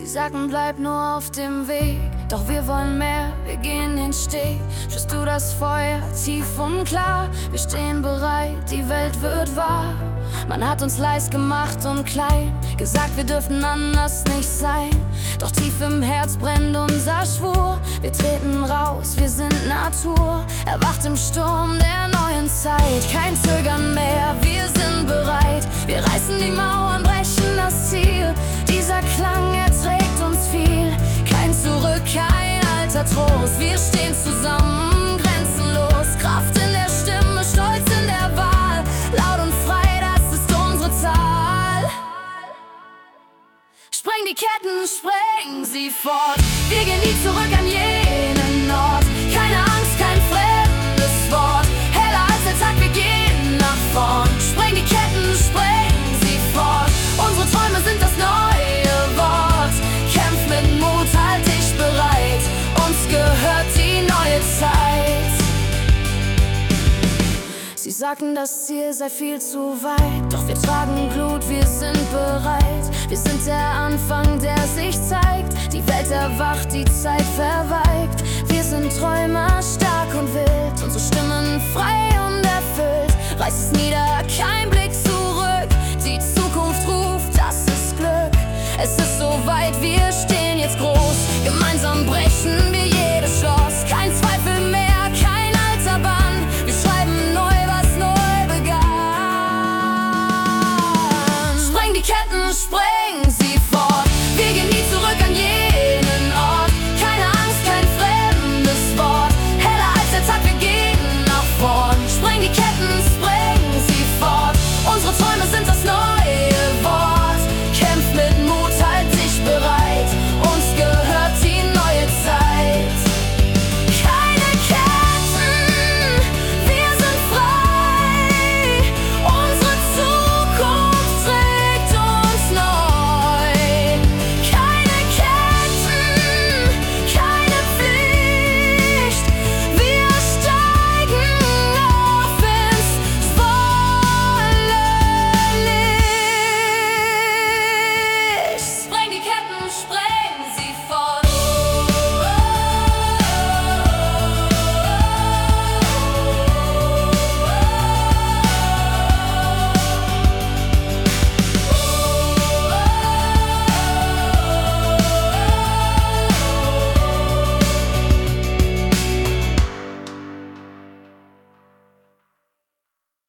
Sie sagten, bleib nur auf dem Weg, doch wir wollen mehr, wir gehen den Steg. Spürst du das Feuer tief und klar? Wir stehen bereit, die Welt wird wahr. Man hat uns leis gemacht und klein, gesagt, wir dürften anders nicht sein. Doch tief im Herz brennt unser Schwur. Wir treten raus, wir sind Natur, erwacht im Sturm der neuen Zeit. Kein Zögern mehr, wir sind bereit. Wir reißen die Mauern, brechen das Ziel. Dieser Klang, er trägt uns viel. Kein Zurück, kein alter Trost. Wir stehen zusammen, grenzenlos. Kraft in der Stimme, Stolz in der Wahl. Laut und frei, das ist unsere Zahl. Spreng die Ketten, spreng sie fort. Wir gehen nie zurück an jenen Ort. Keine Angst, kein fremdes Wort. Heller als der Tag, wir gehen nach vorn. Spreng die Ketten, spreng sie fort. Unsere Träume sind das neue Wort. Kämpf mit Mut, halt dich bereit. Uns gehört die neue Zeit. Sie sagten, das Ziel sei viel zu weit, doch wir tragen Glut, wir sind bereit. Wir sind der Anfang, der sich zeigt. Die Welt erwacht, die Zeit verweigt. Wir sind Träumer, stark und wild. Unsere Stimmen frei